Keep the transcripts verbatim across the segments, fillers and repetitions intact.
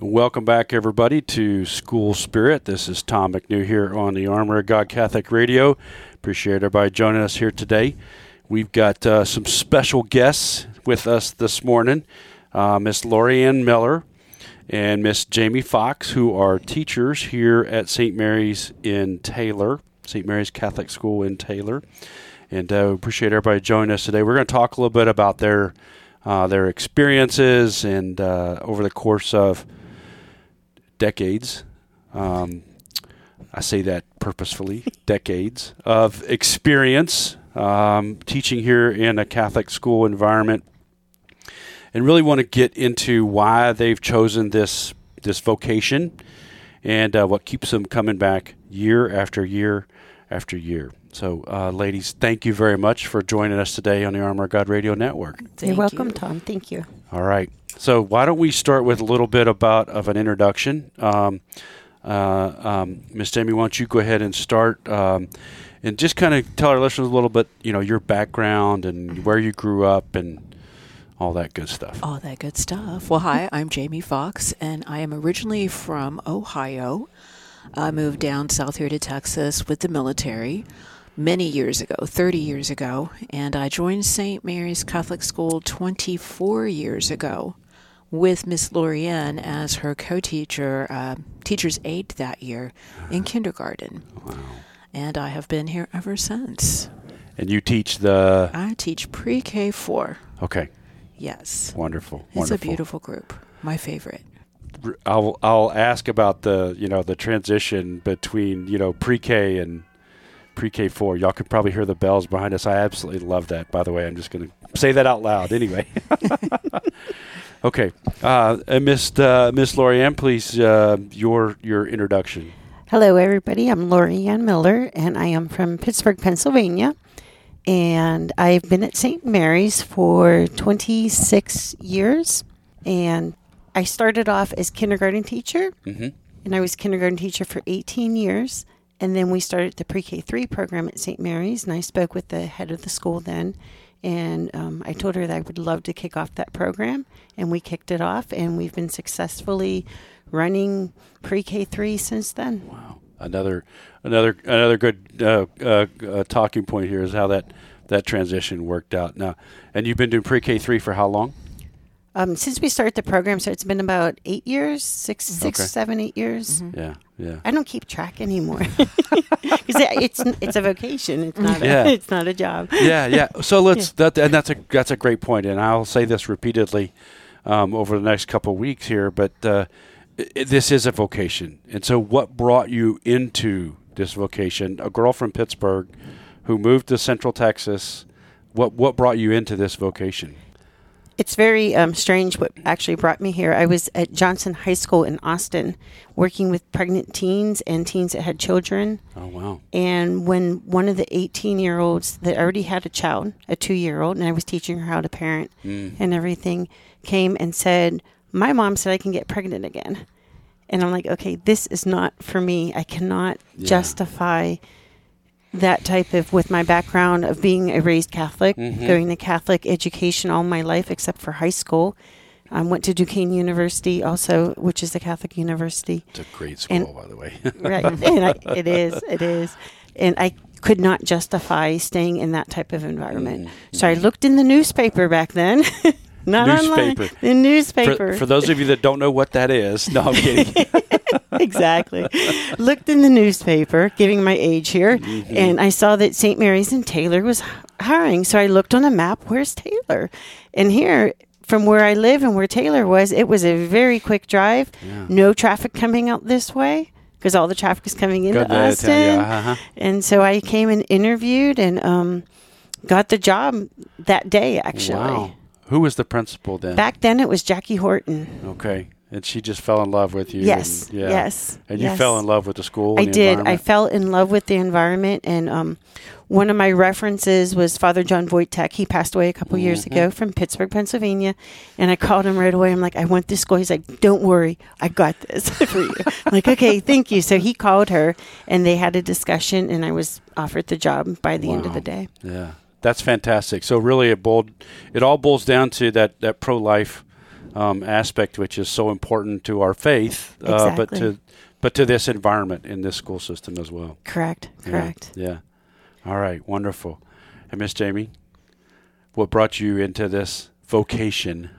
Welcome back, everybody, to School Spirit. This is Tom McNew here on the Armor of God Catholic Radio. Appreciate everybody joining us here today. We've got uh, some special guests with us this morning, uh, Miss Lori-Ann Miller and Miss Jamie Fox, who are teachers here at Saint Mary's in Taylor, Saint Mary's Catholic School in Taylor. And uh, we appreciate everybody joining us today. We're going to talk a little bit about their uh, their experiences and uh, over the course of decades, um, I say that purposefully, decades of experience um, teaching here in a Catholic school environment, and really want to get into why they've chosen this this vocation and uh, what keeps them coming back year after year after year. So, uh, ladies, thank you very much for joining us today on the Armor of God Radio Network. Thank You're welcome, you. Tom. Thank you. All right. So why don't we start with a little bit about of an introduction. Um, uh, um, Miss Jamie, why don't you go ahead and start um, and just kind of tell our listeners a little bit, you know, your background and where you grew up and all that good stuff. All that good stuff. Well, hi, I'm Jamie Fox, and I am originally from Ohio. I moved down south here to Texas with the military many years ago, thirty years ago, and I joined Saint Mary's Catholic School twenty-four years ago with Miss Lori-Ann as her co-teacher, uh, teacher's aide that year in kindergarten. Wow. And I have been here ever since. And you teach the... I teach pre-K four. Okay. Yes. Wonderful. It's Wonderful. a beautiful group. My favorite. I'll I'll ask about the, you know, the transition between, you know, pre-K and pre-K four. Y'all could probably hear the bells behind us. I absolutely love that, by the way. I'm just going to say that out loud anyway. Okay. Uh, and Miss uh, Miss Lori-Ann, please, uh, your your introduction. Hello, everybody. I'm Lori-Ann Miller, and I am from Pittsburgh, Pennsylvania. And I've been at Saint Mary's for twenty-six years. And I started off as kindergarten teacher, Mm-hmm. and I was kindergarten teacher for eighteen years. And then we started the pre-K three program at Saint Mary's, and I spoke with the head of the school then. And um, I told her that I would love to kick off that program, and we kicked it off, and we've been successfully running pre-K three since then. Wow, another another another good uh, uh, uh, talking point here is how that that transition worked out. Now, and you've been doing pre-K three for how long? Um, since we started the program, so it's been about eight years, six, six, Okay. seven, eight years. Mm-hmm. Yeah, yeah. I don't keep track anymore because it's it's a vocation. It's not. Yeah. A, it's not a job. Yeah, yeah. So let's that, and that's a that's a great point, and I'll say this repeatedly um, over the next couple of weeks here. But uh, i this is a vocation, and so what brought you into this vocation? A girl from Pittsburgh who moved to Central Texas. What what brought you into this vocation? It's very um, strange what actually brought me here. I was at Johnson High School in Austin working with pregnant teens and teens that had children. Oh, wow. And when one of the eighteen-year-olds that already had a child, a two-year-old, and I was teaching her how to parent Mm. and everything, came and said, my mom said I can get pregnant again. And I'm like, okay, this is not for me. I cannot Yeah. justify that type of, with my background of being a raised Catholic, Mhm. going to Catholic education all my life except for high school. I went to Duquesne University also, which is a Catholic university. It's a great school, And- by the way. Right. And I, it is. It is. And I could not justify staying in that type of environment. Mhm. So I looked in the newspaper back then. Not Newspaper. online. The newspaper. For, for those of you that don't know what that is, no, I'm kidding. Exactly. Looked in the newspaper, giving my age here, Mhm. and I saw that Saint Mary's in Taylor was hiring. So I looked on a map, where's Taylor? And here, from where I live and where Taylor was, it was a very quick drive. Yeah. No traffic coming out this way because all the traffic is coming into Good to tell you, Austin. uh-huh. And so I came and interviewed and um, got the job that day, actually. Wow. Who was the principal then? Back then, it was Jackie Horton. Okay. And she just fell in love with you. Yes, and, yeah. yes, And you yes. fell in love with the school I and the did. I environment? fell in love with the environment. And um, one of my references was Father John Wojtek. He passed away a couple Mhm. years ago from Pittsburgh, Pennsylvania. And I called him right away. I'm like, I want this school. He's like, don't worry. I got this for you. I'm like, okay, thank you. So he called her and they had a discussion and I was offered the job by the end of Wow. the day. Yeah. That's fantastic. So really it boiled, it all boils down to that, that pro-life um, aspect, which is so important to our faith, uh, Exactly. but to but to this environment in this school system as well. Correct. Correct. Yeah. yeah. All right. Wonderful. And Miss Jamie, what brought you into this vocation?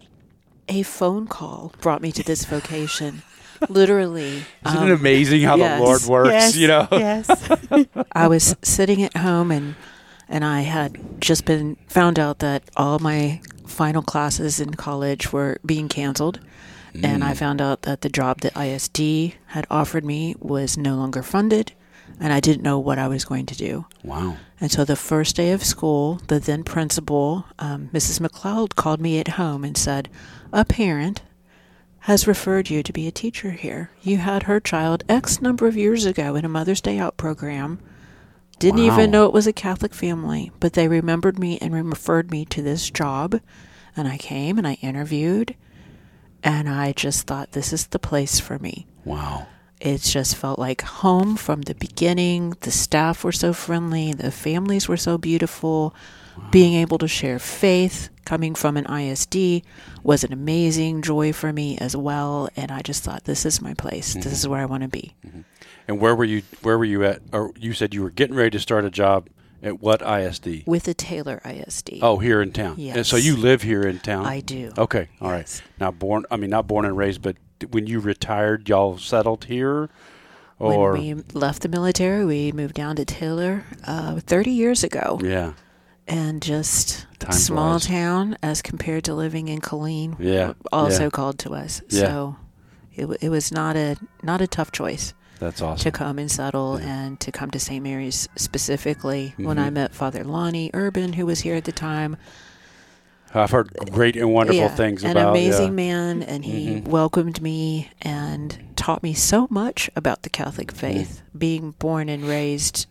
A phone call brought me to this vocation. Literally. Isn't um, it amazing how yes. the Lord works? Yes, You know. Yes. I was sitting at home and and I had just been found out that all my final classes in college were being canceled. Mm. And I found out that the job that I S D had offered me was no longer funded, and I didn't know what I was going to do. Wow. And so the first day of school, the then principal, um, Missus McLeod, called me at home and said, a parent has referred you to be a teacher here. You had her child X number of years ago in a Mother's Day Out program. Didn't Wow. even know it was a Catholic family, but they remembered me and referred me to this job. And I came and I interviewed, and I just thought, this is the place for me. Wow. It just felt like home from the beginning. The staff were so friendly. The families were so beautiful. Wow. Being able to share faith coming from an I S D was an amazing joy for me as well. And I just thought, this is my place. Mm-hmm. This is where I want to be. Mm-hmm. And where were you? Where were you at? Or you said you were getting ready to start a job at what I S D? With the Taylor I S D. Oh, here in town. Yes. And so you live here in town? I do. Okay. All yes. right. Now, born. I mean, not born and raised, but when you retired, y'all settled here? Or when we left the military, we moved down to Taylor uh, thirty years ago. Yeah. And just Time small flies. town as compared to living in Killeen. Yeah. Also yeah. called to us. Yeah. So it, it was not a not a tough choice. That's awesome. To come and settle yeah. and to come to Saint Mary's specifically. Mm-hmm. When I met Father Lonnie Urban, who was here at the time. I've heard great and wonderful yeah, things an about. An amazing yeah. man, and he mm-hmm. welcomed me and taught me so much about the Catholic faith, mm-hmm. being born and raised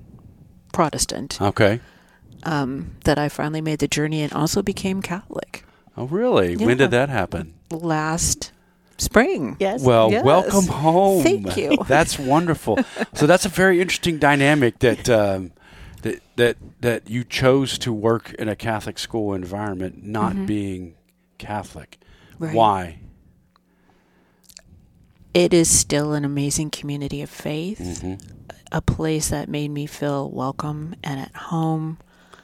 Protestant. Okay. Um, that I finally made the journey and also became Catholic. Oh, really? Yeah. When did that happen? Last spring. Yes. Well, yes. welcome home. Thank you. That's wonderful. So that's a very interesting dynamic that um, that that that you chose to work in a Catholic school environment, not mm-hmm. being Catholic. Right. Why? It is still an amazing community of faith, mm-hmm. a place that made me feel welcome and at home.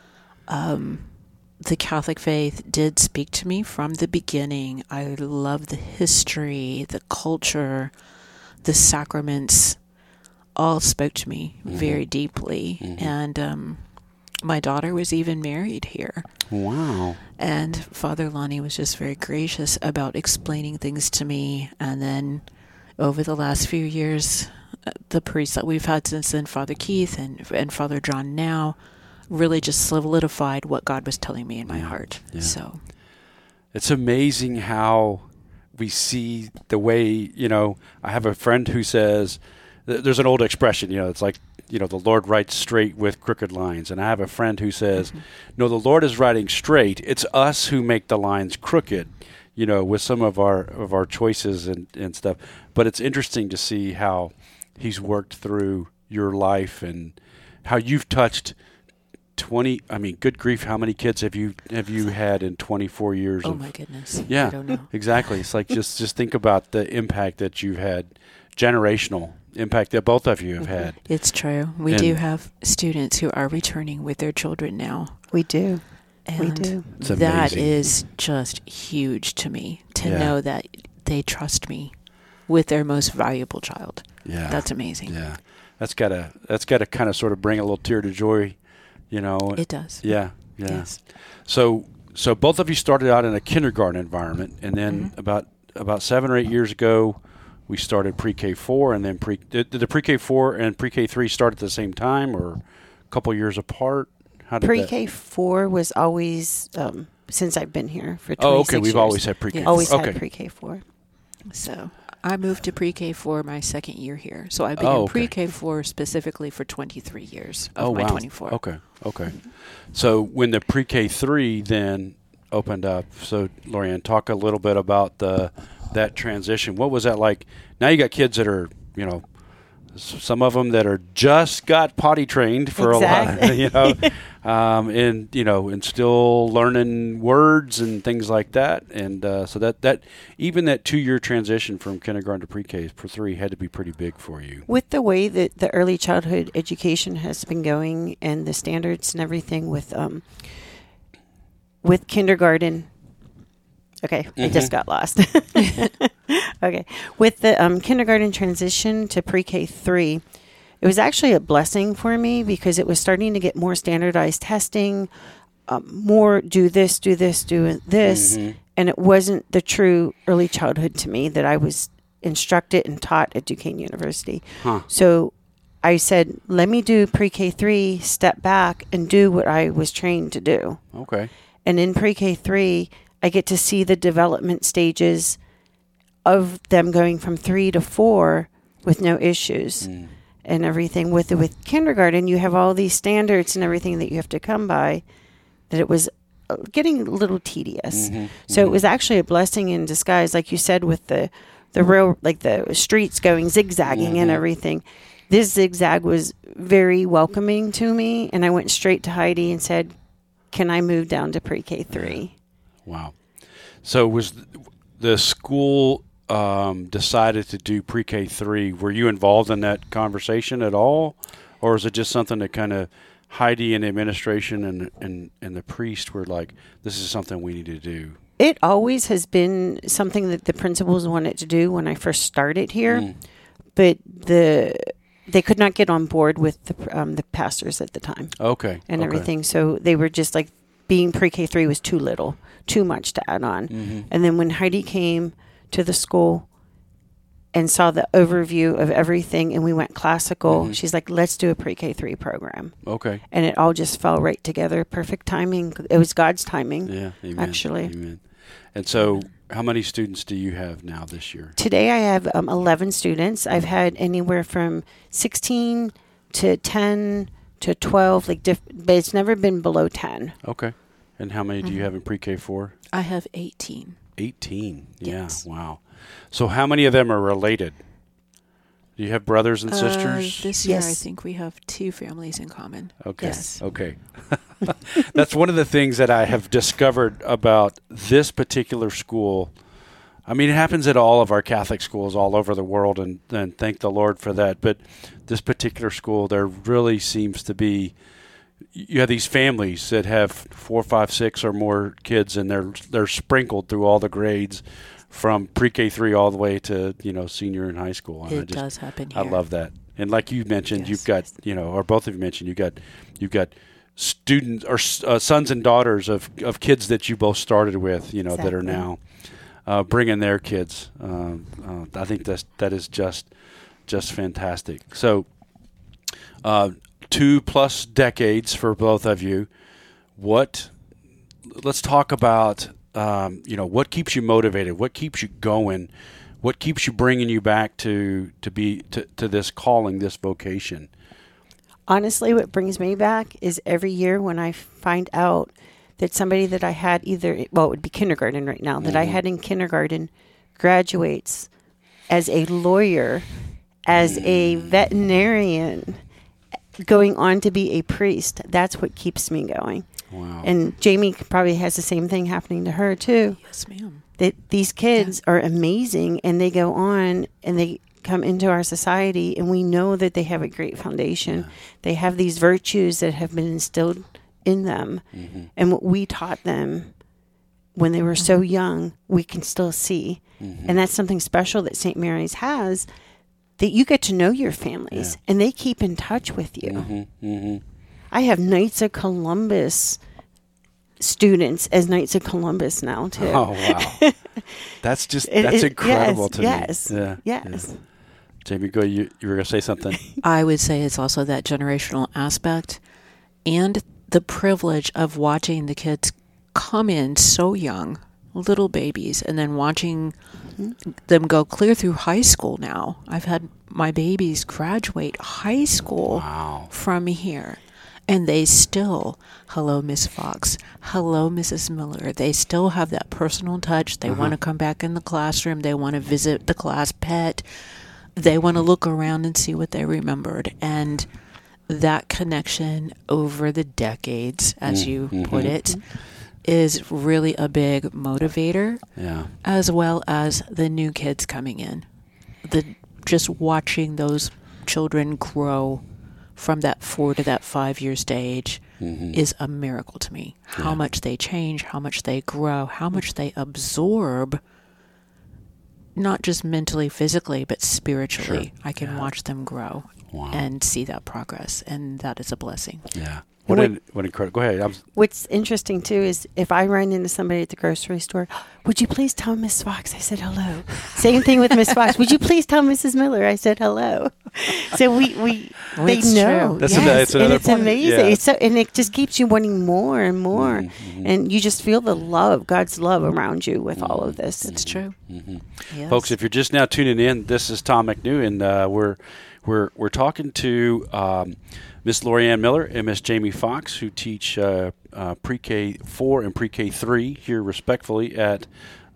Um, the Catholic faith did speak to me from the beginning. I love the history, the culture, the sacraments, all spoke to me mm-hmm. very deeply. Mm-hmm. And um, my daughter was even married here. Wow. And Father Lonnie was just very gracious about explaining things to me. And then over the last few years, the priests that we've had since then, Father Keith and, and Father John now, really just solidified what God was telling me in my yeah. heart. Yeah. So it's amazing how we see the way, you know, I have a friend who says, there's an old expression, you know, it's like, you know, the Lord writes straight with crooked lines. And I have a friend who says, mm-hmm. no, the Lord is writing straight. It's us who make the lines crooked, you know, with some of our of our choices and, and stuff. But it's interesting to see how he's worked through your life and how you've touched twenty, I mean, good grief, how many kids have you have you had in twenty-four years? Oh, of, my goodness. Yeah, I don't know. Exactly. It's like just, just think about the impact that you've had, generational impact that both of you have mm-hmm. had. It's true. We and do have students who are returning with their children now. We do. And we do. It's that amazing. is just huge to me, to yeah. know that they trust me with their most valuable child. Yeah. That's amazing. Yeah. That's got to that's got to kind of sort of bring a little tear to joy, you know. It does. Yeah. Yeah. Yes. So so both of you started out in a kindergarten environment, and then mm-hmm. about about seven or eight years ago, we started pre-K four, and then pre did, did the pre-K four and pre-K three start at the same time or a couple years apart? How did Pre-K four was always um, since I've been here for twenty-six Oh, okay. We've years. always had pre-K. Yes. Always okay. had pre-K four. So I moved to pre-K four my second year here. So I've been oh, in okay. pre-K four specifically for twenty-three years of oh, my wow. twenty-four. Okay. Okay. So when the pre-K three then opened up, so Lorianne, talk a little bit about the that transition. What was that like? Now you got kids that are, you know, some of them that are just got potty trained for exactly. a lot, you know. um, and you know, and still learning words and things like that. And uh, so that that even that two year transition from kindergarten to pre-K for three had to be pretty big for you. With the way that the early childhood education has been going and the standards and everything with um, with kindergarten. Okay, mm-hmm. I just got lost. Okay, with the um, kindergarten transition to pre-K three, it was actually a blessing for me because it was starting to get more standardized testing, um, more do this, do this, do this, mm-hmm. and it wasn't the true early childhood to me that I was instructed and taught at Duquesne University. Huh. So I said, let me do pre-K three, step back, and do what I was trained to do. Okay. And in pre-K three, I get to see the development stages of them going from three to four with no issues mm. and everything. With with kindergarten, you have all these standards and everything that you have to come by, that it was getting a little tedious. Mm-hmm. So mm-hmm. it was actually a blessing in disguise, like you said, with the the real, like the streets going zigzagging mm-hmm. and everything. This zigzag was very welcoming to me, and I went straight to Heidi and said, can I move down to pre-K three? Wow. So was the school um, decided to do pre-K three, were you involved in that conversation at all? Or is it just something that kind of Heidi and the administration and, and, and the priest were like, this is something we need to do? It always has been something that the principals wanted to do when I first started here. Mm. But the they could not get on board with the, um, the pastors at the time. Okay. And okay. everything. So they were just like, being pre-K three was too little, too much to add on. Mm-hmm. And then when Heidi came to the school and saw the overview of everything and we went classical, mm-hmm. she's like, let's do a pre-K three program. Okay. And it all just fell right together. Perfect timing. It was God's timing, yeah, amen, actually. Amen. And so how many students do you have now this year? Today I have um, eleven students. I've had anywhere from sixteen to ten to twelve, like diff- but it's never been below ten. Okay. And how many mm-hmm. do you have in pre-K four? I have eighteen. eighteen. Yes. Yeah. Wow. So how many of them are related? Do you have brothers and uh, sisters? This year yes. I think we have two families in common. Okay. Yes. Okay. That's one of the things that I have discovered about this particular school. I mean, it happens at all of our Catholic schools all over the world, and, and thank the Lord for that. But this particular school, there really seems to be, you have these families that have four, five, six or more kids, and they're they're sprinkled through all the grades from pre-K three all the way to, you know, senior in high school. And it I just, does happen here. I love that. And like you mentioned, yes. you've got, you know, or both of you mentioned, you've got, you've got students or uh, sons and daughters of, of kids that you both started with, you know, exactly. that are now uh, bringing their kids. Um, uh, I think that's, that is just, just fantastic. So uh, two plus decades for both of you. What, let's talk about, um, you know, what keeps you motivated? What keeps you going? What keeps you bringing you back to, to be, to, to this calling, this vocation? Honestly, what brings me back is every year when I find out that somebody that I had either, well, it would be kindergarten right now, that mm-hmm. I had in kindergarten graduates as a lawyer, as mm. a veterinarian, going on to be a priest. That's what keeps me going. Wow. And Jamie probably has the same thing happening to her too. Yes, ma'am. That these kids yeah. are amazing, and they go on and they come into our society, and we know that they have a great foundation. Yeah. They have these virtues that have been instilled in them. Mm-hmm. And what we taught them when they were so young, we can still see. Mm-hmm. And that's something special that Saint Mary's has, that you get to know your families, yeah. and they keep in touch with you. Mm-hmm. Mm-hmm. I have Knights of Columbus students as Knights of Columbus now, too. Oh, wow. That's just, that's it, incredible yes, to yes, me. Yeah. Yes. Yeah. Jamie, go. You, you were going to say something? I would say it's also that generational aspect and the privilege of watching the kids come in so young, little babies, and then watching mm-hmm. them go clear through high school now. I've had my babies graduate high school wow. from here. And they still, hello, Miss Fox, hello, Missus Miller. They still have that personal touch. They uh-huh. want to come back in the classroom. They want to visit the class pet. They want to look around and see what they remembered. And that connection over the decades, as you mm-hmm. put it, is really a big motivator, yeah. as well as the new kids coming in. The just watching those children grow from that four to that five year stage mm-hmm. is a miracle to me. How yeah. much they change, how much they grow, how much they absorb, not just mentally, physically, but spiritually. Sure. I can yeah. watch them grow wow. and see that progress, and that is a blessing. Yeah. What, what, what incredible. Go ahead. I'm, what's interesting, too, is if I run into somebody at the grocery store, would you please tell Miss Fox I said hello? Same thing with Miss Fox. Would you please tell Missus Miller I said hello? So we, we well, they know. True. That's yes, an, it's and it's point. amazing. Yeah. It's so, and it just keeps you wanting more and more. Mm-hmm. And you just feel the love, God's love around you with mm-hmm. all of this. It's true. Mm-hmm. Yes. Folks, if you're just now tuning in, this is Tom McNew, and uh, we're, we're, we're talking to um, Miss Lorianne Miller and Miss Jamie Fox, who teach uh, uh, pre-K four and pre-K three here respectfully at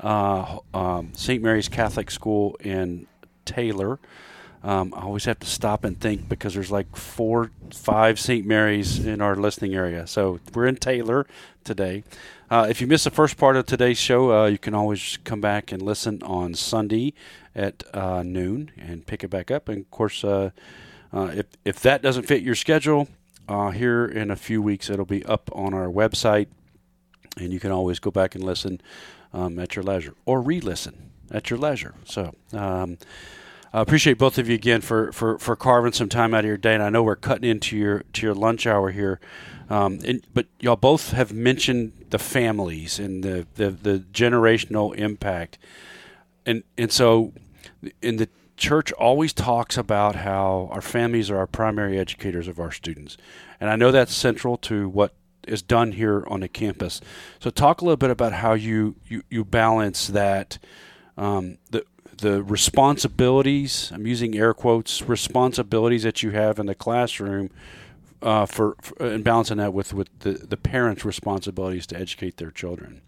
uh, um, Saint Mary's Catholic School in Taylor. Um, I always have to stop and think because there's like four, five Saint Mary's in our listening area. So we're in Taylor today. Uh, if you missed the first part of today's show, uh, you can always come back and listen on Sunday at uh, noon and pick it back up. And, of course, uh, uh, if, if that doesn't fit your schedule, uh, here in a few weeks it'll be up on our website, and you can always go back and listen um, at your leisure or re-listen at your leisure. So um, I appreciate both of you again for, for, for carving some time out of your day, and I know we're cutting into your to your lunch hour here. Um, and, but y'all both have mentioned the families and the, the, the generational impact. And and so in the church always talks about how our families are our primary educators of our students. And I know that's central to what is done here on the campus. So talk a little bit about how you, you, you balance that, um, the the responsibilities, I'm using air quotes, responsibilities that you have in the classroom uh, for, for and balancing that with, with the, the parents' responsibilities to educate their children.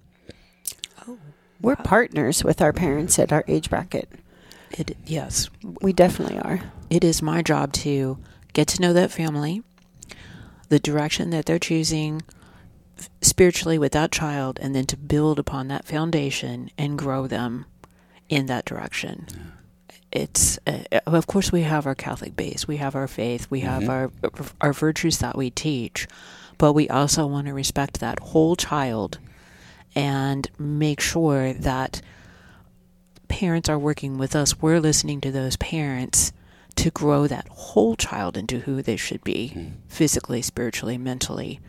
Oh, we're wow. partners with our parents at our age bracket. It, yes. We definitely are. It is my job to get to know that family, the direction that they're choosing spiritually with that child, and then to build upon that foundation and grow them in that direction. Yeah. It's, uh, of course, we have our Catholic base, we have our faith, we have mm-hmm. our our virtues that we teach, but we also want to respect that whole child and make sure that parents are working with us. We're listening to those parents to grow that whole child into who they should be, mm. physically, spiritually, mentally.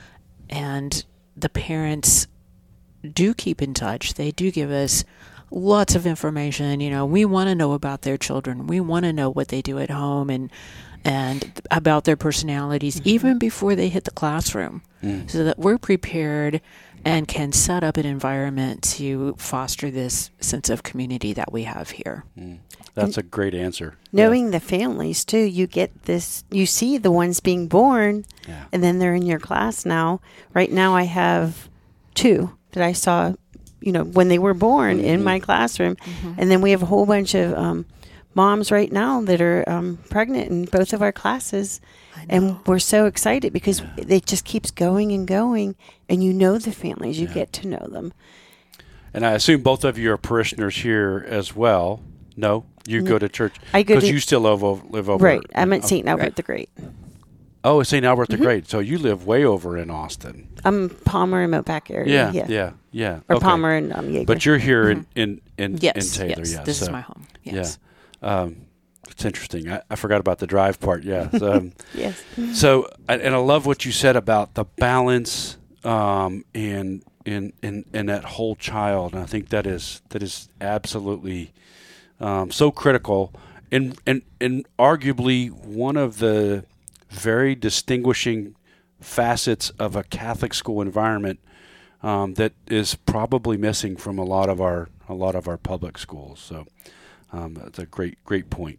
And the parents do keep in touch. They do give us lots of information. You know, we want to know about their children. We want to know what they do at home and and about their personalities, mm-hmm. even before they hit the classroom, mm. so that we're prepared and can set up an environment to foster this sense of community that we have here. Mm. That's and a great answer. Knowing yeah. the families, too, you get this, you see the ones being born, yeah. and then they're in your class now. Right now I have two that I saw, you know, when they were born mm-hmm. in my classroom. Mm-hmm. And then we have a whole bunch of um, moms right now that are um, pregnant in both of our classes. And we're so excited because yeah. it just keeps going and going, and you know the families, you yeah. get to know them. And I assume both of you are parishioners here as well. No? You go to church I go because to, you still live over, live over. Right. I'm at oh, Saint Albert right. the Great. Oh, Saint Albert mm-hmm. the Great. So you live way over in Austin. I'm Palmer and Mopac area. Yeah, yeah, yeah, yeah. Or okay. Palmer and um, Yeager. But you're here mm-hmm. in, in, in, yes, in Taylor. Yes, yeah, this so, is my home. Yes. Yeah. Um, it's interesting. I, I forgot about the drive part. Yeah. So, um, yes. So, and I love what you said about the balance um, and in in in that whole child. And I think that is that is absolutely um, so critical, and and and arguably one of the very distinguishing facets of a Catholic school environment um, that is probably missing from a lot of our a lot of our public schools. So um, that's a great great point.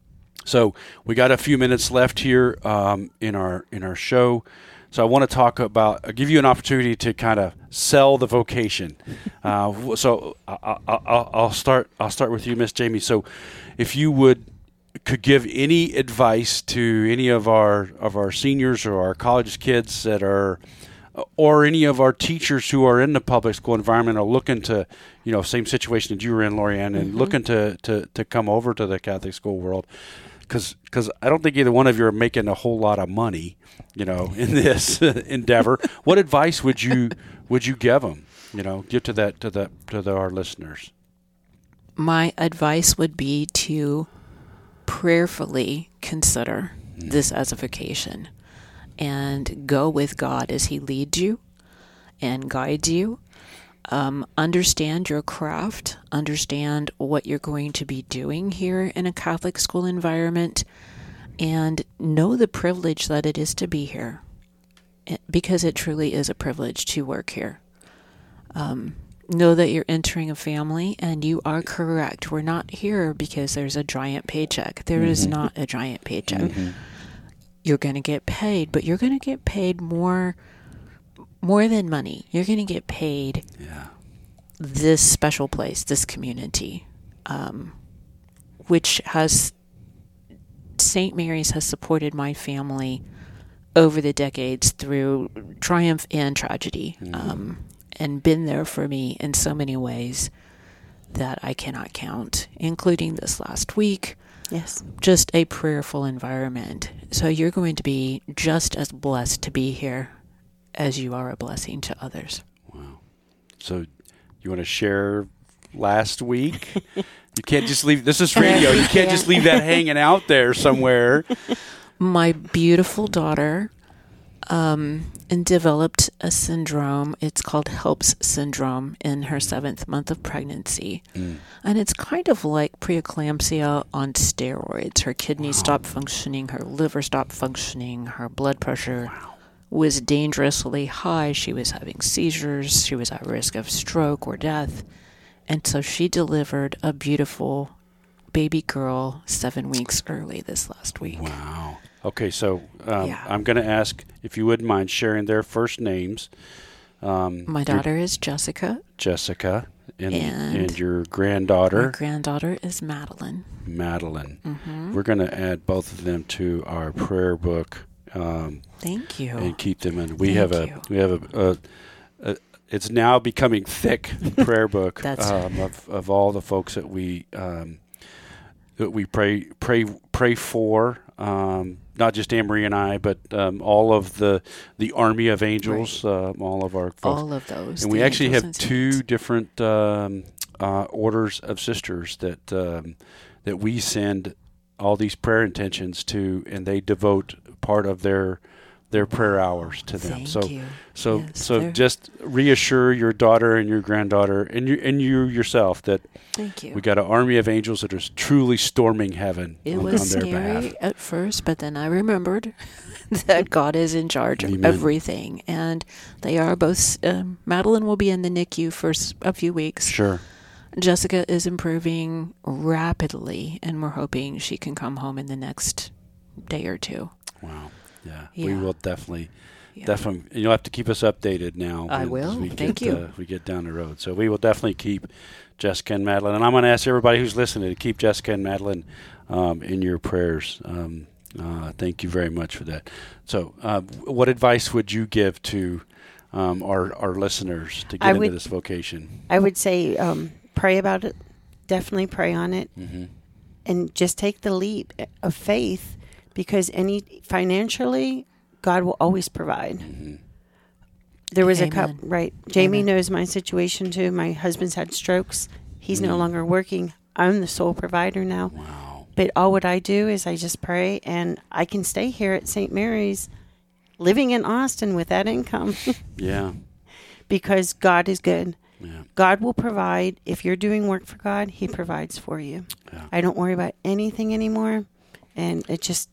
So we got a few minutes left here um, in our in our show. So I want to talk about, I'll give you an opportunity to kind of sell the vocation. Uh, so I, I, I'll start. I'll start with you, Miss Jamie. So if you would, could give any advice to any of our of our seniors or our college kids that are, or any of our teachers who are in the public school environment are looking to, you know, same situation that you were in, Lorianne, and Mm-hmm. looking to, to, to come over to the Catholic school world, because because I don't think either one of you are making a whole lot of money, you know, in this endeavor. What advice would you would you give them? You know, give to that to the to the, our listeners. My advice would be to prayerfully consider Mm. this as a vocation and go with God as He leads you and guides you. Um, understand your craft, understand what you're going to be doing here in a Catholic school environment, and know the privilege that it is to be here, It- because it truly is a privilege to work here. Um, know that you're entering a family, and you are correct. We're not here because there's a giant paycheck. There is Mhm. not a giant paycheck. Mhm. You're going to get paid, but you're going to get paid more more than money. You're going to get paid Yeah. this special place, this community, um, which has, Saint Mary's has supported my family over the decades through triumph and tragedy, Mhm. um, and been there for me in so many ways that I cannot count, including this last week. Yes. Just a prayerful environment. So you're going to be just as blessed to be here as you are a blessing to others. Wow. So you want to share last week? You can't just leave. This is radio. You can't just leave that hanging out there somewhere. My beautiful daughter um, and developed a syndrome. It's called HELPS syndrome in her seventh month of pregnancy. Mm. And it's kind of like preeclampsia on steroids. Her kidneys Wow. stopped functioning, her liver stopped functioning, her blood pressure Wow. was dangerously high. She was having seizures. She was at risk of stroke or death. And so she delivered a beautiful baby girl seven weeks early this last week. Wow. Okay, so um, Yeah. I'm going to ask if you wouldn't mind sharing their first names. Um, My your- daughter is Jessica. Jessica, and, And and your My granddaughter, granddaughter is Madeline. Madeline. hmm We're going to add both of them to our prayer book um, Thank you. and keep them in. We Thank have a you. we have a, a, a it's now becoming thick prayer book That's um, of of all the folks that we um, that we pray pray pray for. Um, not just Anne-Marie and I, but um, all of the the army of angels, uh, all of our folks. All of those. And we the actually angels have and two saints. different um, uh, orders of sisters that um, that we send all these prayer intentions to, and they devote part of their their prayer hours to them. Thank so you. so Yes, so they're- just reassure your daughter and your granddaughter and you and you yourself that Thank you. we got an army of angels that are truly storming heaven It on, was on their behalf. scary at first, but then I remembered that God is in charge of Amen. everything. And they are both, um, Madeline will be in the N I C U for s- a few weeks. Sure. Jessica is improving rapidly, and we're hoping she can come home in the next day or two. Wow. Yeah. We Yeah. will definitely Yeah. Definitely, you'll have to keep us updated now. I as will. We Thank get, you. Uh, we get down the road, so we will definitely keep Jessica and Madeline. And I'm going to ask everybody who's listening to keep Jessica and Madeline um, in your prayers. Um, uh, thank you very much for that. So, uh, what advice would you give to um, our our listeners to get I into would- this vocation? I would say um, pray about it. Definitely pray on it, Mm-hmm. and just take the leap of faith, because any financially, God will always provide. Mm-hmm. There was a Amen. cup, right? Jamie Amen. knows my situation too. My husband's had strokes. He's no Mm. longer working. I'm the sole provider now. Wow. But all what I do is I just pray, and I can stay here at Saint Mary's, living in Austin with that income, Yeah. because God is good. Yeah. God will provide. If you're doing work for God, He provides for you. Yeah. I don't worry about anything anymore, and it just,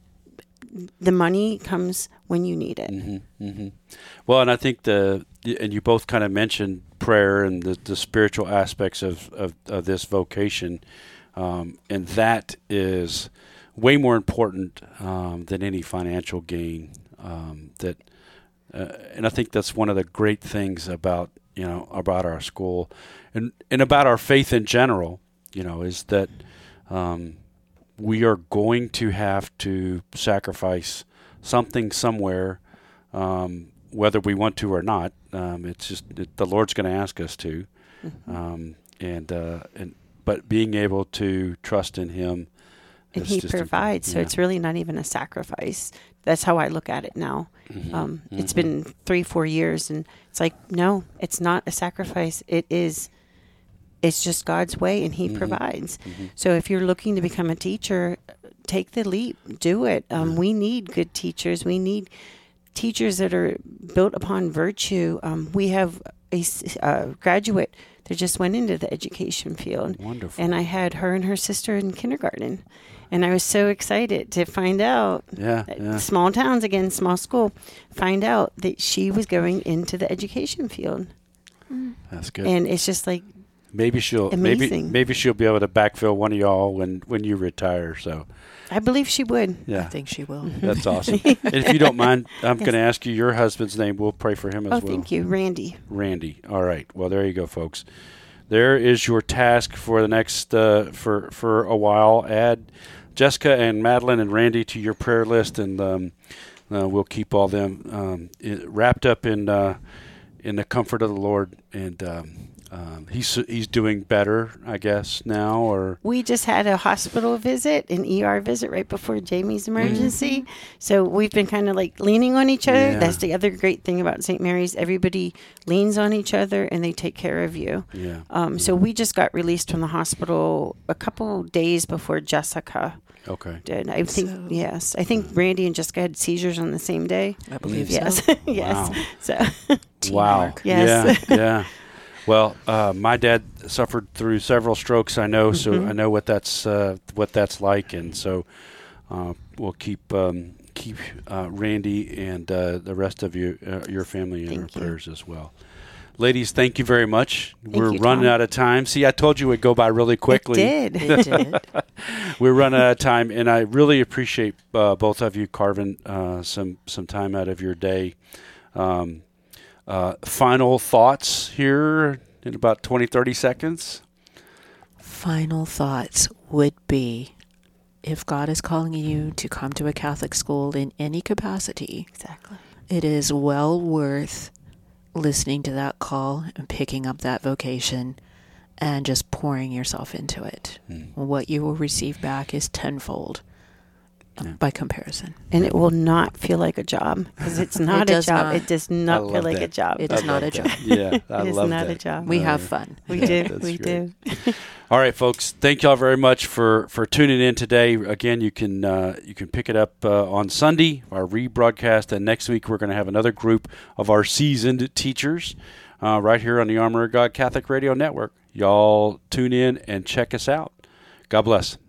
the money comes when you need it. Mm-hmm, mm-hmm. Well, and I think the and you both kind of mentioned prayer and the, the spiritual aspects of, of, of this vocation, um, and that is way more important um, than any financial gain. Um, that, uh, and I think that's one of the great things about you know about our school, and and about our faith in general. You know, is that um, we are going to have to sacrifice something somewhere, um, whether we want to or not. Um, it's just it, the Lord's going to ask us to, Mm-hmm. um, and uh, and but being able to trust in Him, And is He just a- provides, so yeah. it's really not even a sacrifice. That's how I look at it now. Mhm, Um, It's mhm. been three, four years, and it's like, no, it's not a sacrifice. It is, it's just God's way, and He Mhm. provides. Mhm. So if you're looking to become a teacher, take the leap, do it. Um, Yeah. We need good teachers. We need teachers that are built upon virtue. Um, we have a s- uh, graduate that just went into the education field. Wonderful. And I had her and her sister in kindergarten. And I was so excited to find out, yeah, that yeah. small towns, again, small school, find out that she was going into the education field. That's good. And it's just like, maybe she'll maybe amazing. maybe she'll be able to backfill one of y'all when when you retire. So I believe she would. I yeah, think she will. that's awesome. And if you don't mind, I'm Yes. going to ask you your husband's name. We'll pray for him as Oh, well. thank you, Randy. Randy. All right. Well, there you go, folks. There is your task for the next uh, for for a while. Add Jessica and Madeline and Randy to your prayer list, and um, uh, we'll keep all them um, i- wrapped up in uh, in the comfort of the Lord. And um, um, he's he's doing better, I guess, now. Or We just had a hospital visit, an E R visit right before Jamie's emergency. So we've been kind of like leaning on each other. Yeah. That's the other great thing about Saint Mary's. Everybody leans on each other and they take care of you. yeah. Um, so we just got released from the hospital a couple days before Jessica Okay. did. I think, So- yes. I think Randy and Jessica had seizures on the same day. I believe Yes. so. yes. Wow. So, Wow. Teamwork. Yes. Yeah. Yeah. Well, uh, my dad suffered through several strokes. I know, so Mhm. I know what that's uh, what that's like, and so uh, we'll keep um, keep uh, Randy and uh, the rest of you, uh, your family, in our Thank you. prayers as well. Ladies, thank you very much. Thank We're you, running Tom. out of time. See, I told you it would go by really quickly. It did. It did. We're running out of time, and I really appreciate uh, both of you carving uh, some some time out of your day. Um, uh, final thoughts here in about twenty, thirty seconds. Final thoughts would be, if God is calling you to come to a Catholic school in any capacity, Exactly. it is well worth listening to that call and picking up that vocation and just pouring yourself into it. Mm. What you will receive back is tenfold uh, Yeah. by comparison. And it will not feel like a job because it's not a does job. not. It does I not love feel like that. a job. It I is not love a that. job. Yeah, I It is love not that. a job. We Uh, have fun. We Yeah, do. that's We great. do. All right, folks. Thank y'all very much for, for tuning in today. Again, you can uh, you can pick it up uh, on Sunday, our rebroadcast, and next week we're going to have another group of our seasoned teachers uh, right here on the Armor of God Catholic Radio Network. Y'all tune in and check us out. God bless.